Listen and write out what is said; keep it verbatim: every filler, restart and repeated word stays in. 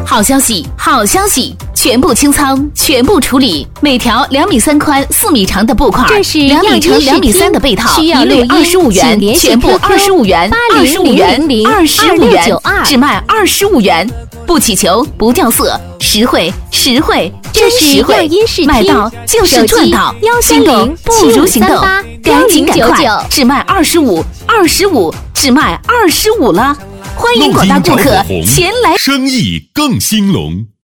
好消息，好消息！全部清仓，全部处理。每条两米三宽、四米长的布块， 这是两米乘两米三的被套，一律二十五元，全部二十五元，二十五元，二十五元，只卖二十五元。不起球，不掉色，实惠，实惠，真实惠！买到就是赚到，心动不如行动，赶紧赶快，只卖二十五，二十五，只卖二十五了。欢迎广大顾客前来， 生意更兴隆。